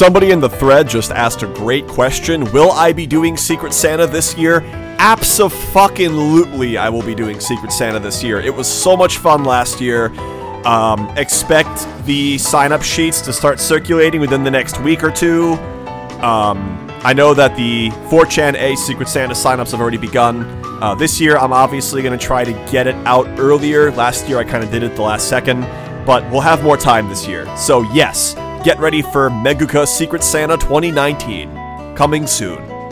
Somebody in the thread just asked a great question. Will I be doing Secret Santa this year? Abso-fucking-lutely I will be doing Secret Santa this year. It was so much fun last year. Expect the sign-up sheets to start circulating within the next week or two. I know that the 4chan A Secret Santa sign-ups have already begun. This year, I'm obviously going to try to get it out earlier. Last year, I kind of did it the last second. But we'll have more time this year. So yes, get ready for Meguka Secret Santa 2019. Coming soon.